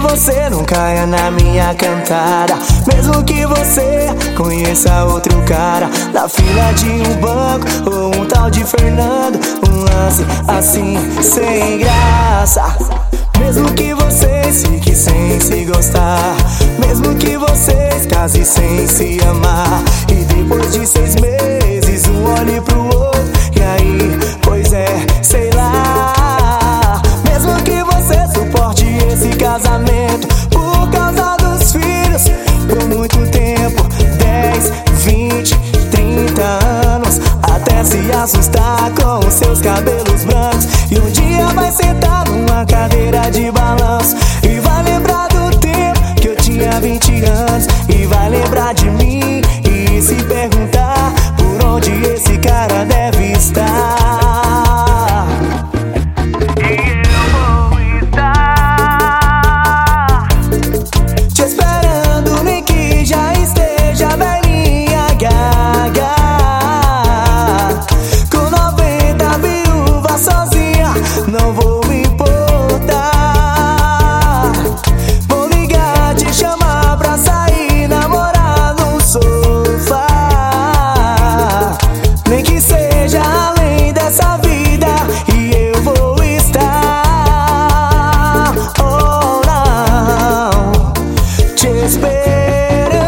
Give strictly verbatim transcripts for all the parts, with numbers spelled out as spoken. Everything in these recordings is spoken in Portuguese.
você não caia na minha cantada, mesmo que você conheça outro cara na fila de um banco ou um tal de Fernando, um lance assim sem graça. Mesmo que vocês fiquem sem se gostar, mesmo que vocês casem sem se amar, e depois de seis meses um olhe pro outro, e aí, pois é, sei lá. Mesmo que você suporte esse casamento por causa dos filhos por muito tempo, dez, vinte, trinta anos, até se assustar com os seus cabelos brancos, e um dia vai sentar numa cadeira de balanço e vai lembrar do tempo que eu tinha vinte anos, e vai lembrar de mim e se perguntar por onde esse cara deve estar. Não vou me importar, vou ligar, te chamar pra sair, namorar no sofá, nem que seja além dessa vida, e eu vou estar, oh não, te esperando.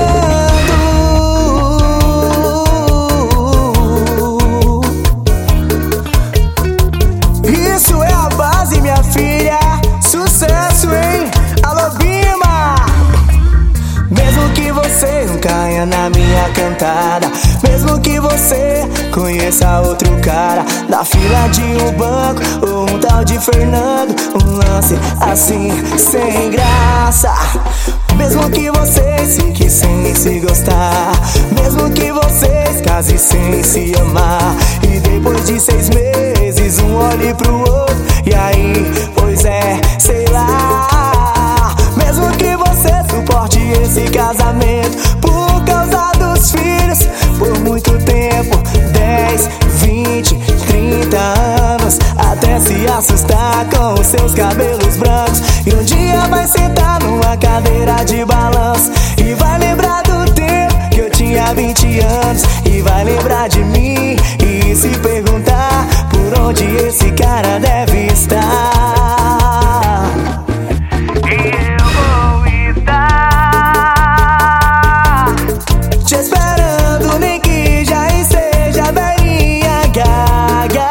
Isso é a base, minha filha, sucesso, hein? Alô, Bima! Mesmo que você não caia na minha cantada, mesmo que você conheça outro cara na fila de um banco ou um tal de Fernando, um lance assim sem graça. Mesmo que vocês fiquem sem se gostar, mesmo que vocês casem sem se amar, e depois de seis meses um olhe pro outro, e aí, pois é, sei lá. Mesmo que você suporte esse casamento por causa dos filhos por muito tempo, dez, vinte, trinta anos, até se assustar com os seus cabelos brancos, e um dia vai sentar numa cadeira de balanço e vai lembrar do tempo que eu tinha vinte anos, e vai lembrar de mim e se perguntar por onde esse cara deve estar. Eu vou estar te esperando, nem que já esteja velhinha gaga,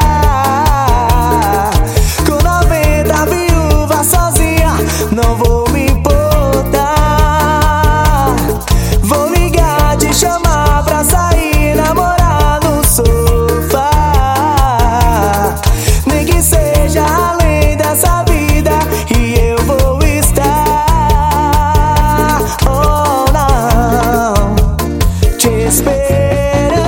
com noventa viúva sozinha, não vou me importar, vou ligar, te chamar pra sair, namorar no sofá, nem que seja além dessa vida, e eu vou estar, oh não, te esperando,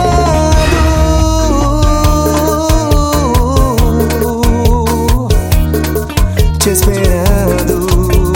te esperando.